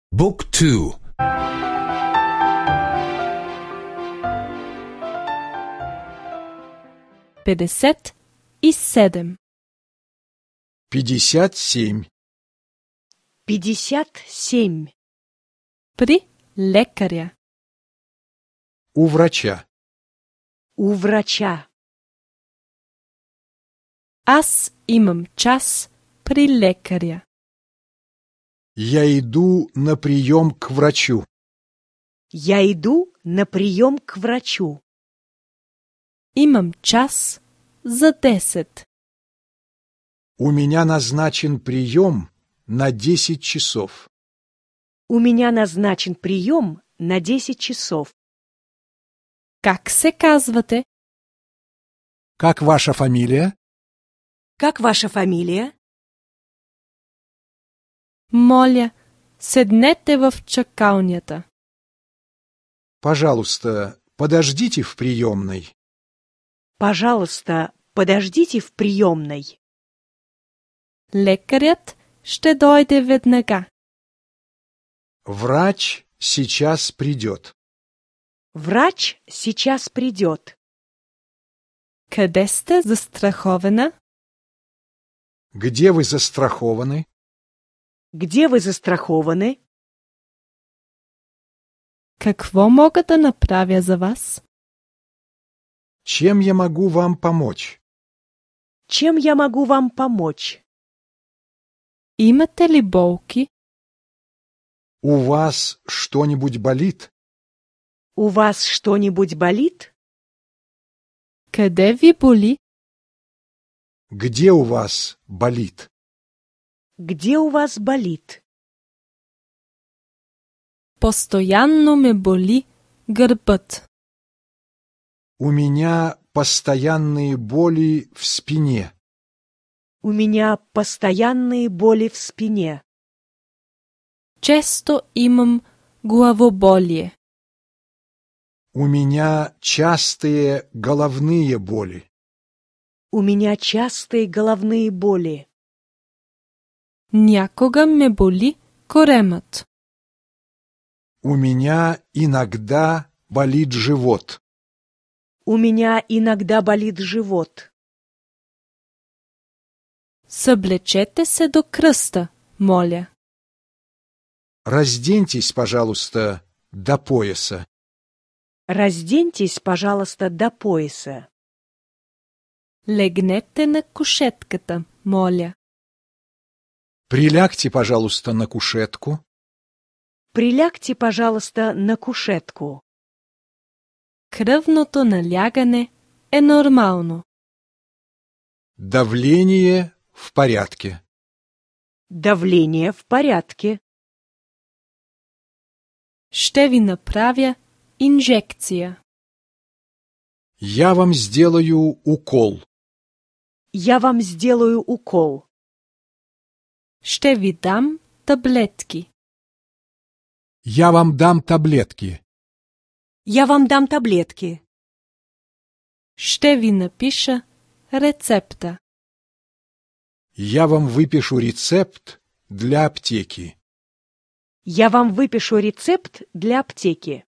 บุ๊กทู 57 57. 57. При лекаря. У врача. У врача. Аз имам час при лекаря. Я иду на прием к врачу. Я иду на прием к врачу. Имам час за 10. У меня назначен прием на 10 часов. У меня назначен прием на 10 часов. Как се казвате? Как ваша фамилия? Как ваша фамилия? Моля, седнете в чакалнята. Пожалуйста, подождите в приемной. Пожалуйста, подождите в приемной. Лекарят ще дойде веднага. Врач сейчас придет. Врач сейчас придет. Къде сте застрахована? Где вы застрахованы? Где вы застрахованы? Какво мога да направя за вас? Чем я могу вам помочь? Чем я могу вам помочь? Имате ли болки? У вас что-нибудь болит? У вас что-нибудь болит? Къде ви боли? Где у вас болит? Где у вас болит? Постоянно ме боли гърбът. У меня постоянные боли в спине. У меня постоянные боли в спине. Често имам главоболие. У меня частые головные боли. У меня частые головные боли. Някога ме боли коремът. У меня иногда болит живот. У меня иногда болит живот. Съблечете се до кръста, моля. Разденьтесь, пожалуйста, до пояса. Разденьтесь, пожалуйста, до пояса. Легнете на кушетката, моля. Прилягте, пожалуйста, на кушетку. Прилягте, пожалуйста, на кушетку. Кръвното налягане е нормално. Давление в порядке. Давление в порядке. Ще ви направя инжекция. Я вам сделаю укол. Я вам сделаю укол. Ще ви дам таблетки. Я вам дам таблетки. Я вам дам таблетки. Ще ви напиша рецепта. Я вам выпишу рецепт для аптеки. Я вам выпишу рецепт для аптеки.